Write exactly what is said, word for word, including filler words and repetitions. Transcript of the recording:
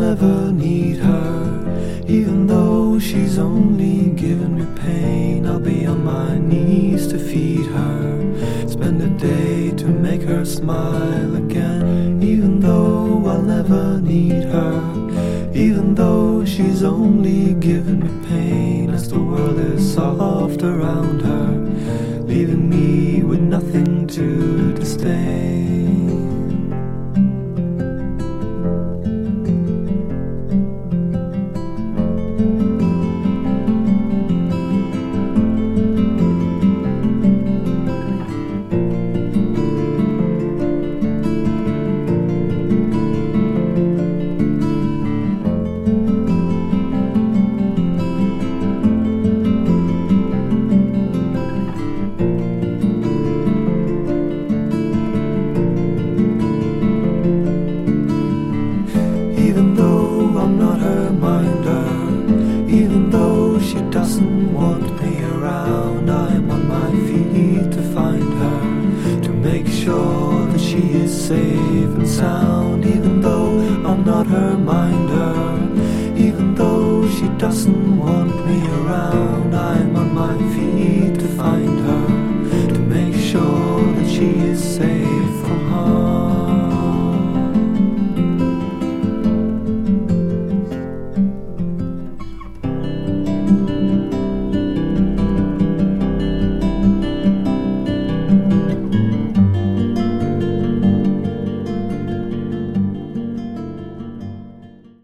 never need her. Even though she's only given me pain, I'll be on my knees to feed her. Spend a day to make her smile again. Even though I'll never need her. Even though she's only given me pain, as the world is soft around her, leaving me with nothing to disdain. Even though I'm not her minder, even though she doesn't want me around, I'm on my feet to find her, to make sure that she is safe and sound. Even though I'm not her minder, even though she doesn't want me around,